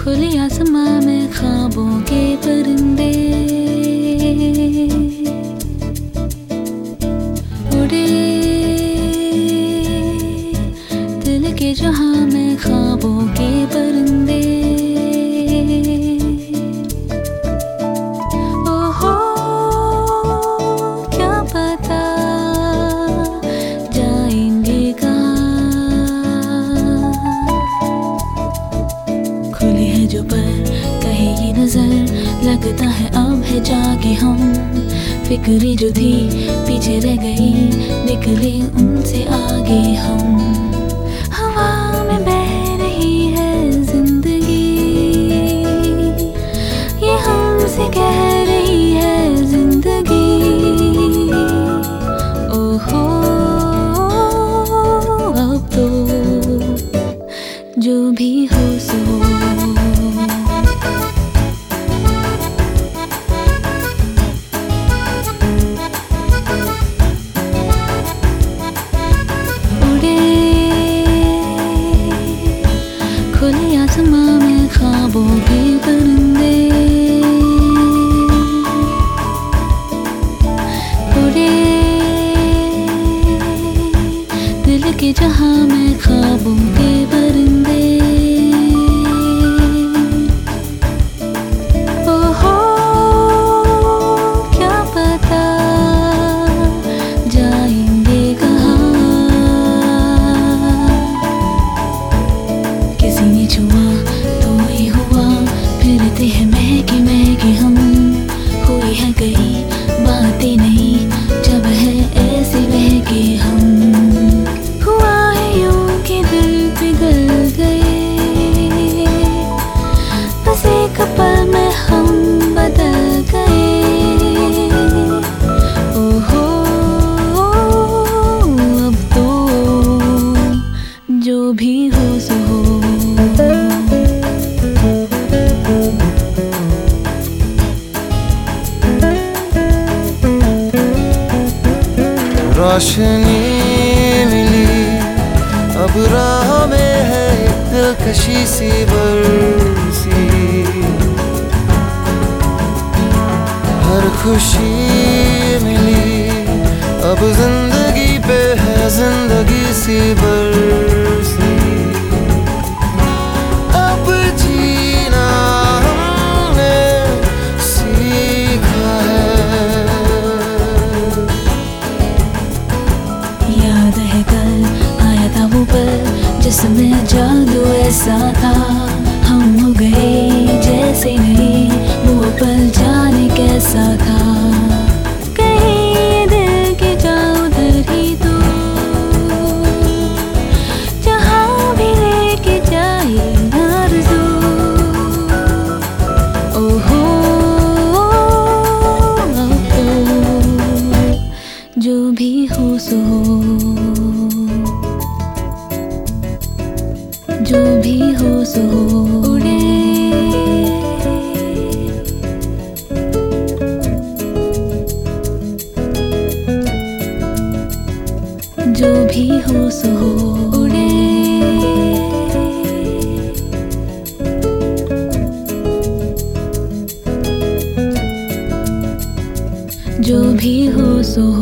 खुले आसमां में ख्वाबों के परिंदे उड़े, दिल के जहां में ख्वाबों के परिंदे। ओहो क्या पता जाएंगे कहाँ। खुली है जो पर कहे ये नजर, लगता है अब है जाके हम। फिक्री जो थी पीछे रह गई, निकले उनसे आगे हम। हवा में बह रही है जिंदगी, ये हमसे कह रही है जिंदगी। ओहो अब तो जो भी हो सो। खुले आसमां में ख्वाबों के परिंदे उड़े, दिल के जहां में ख्वाबों के परिंदे। ओहो क्या पता जाएंगे कहाँ। किसी ने छुआ तो ही हुआ, फिरते हैं महके महके हम। हुई है कई बातें नहीं जब है ऐसे बहके हम। हुआ है यूं कि दिल पिघल गए, बस एक पल में हम बदल गए। ओहो अब तो जो भी हो सो हो। रोशनी मिली अब राह में है दिलकशी सी बरसी। हर खुशी मिली अब जिंदगी पे है जिंदगी सी बरसी। अब जीना हमने सीखा है। याद है कल आया था वो पल जिसमें जादू ऐसा था। हम हो गए जैसे नहीं, वो पल जाने कैसा था। कहीं दिल के जाओ उधर ही तो, जहाँ भी लेके जाए आरज़ू। ओहो अब तो जो भी हो सो, जो भी हो सो उड़े। जो भी हो सो उड़े, जो भी हो सो।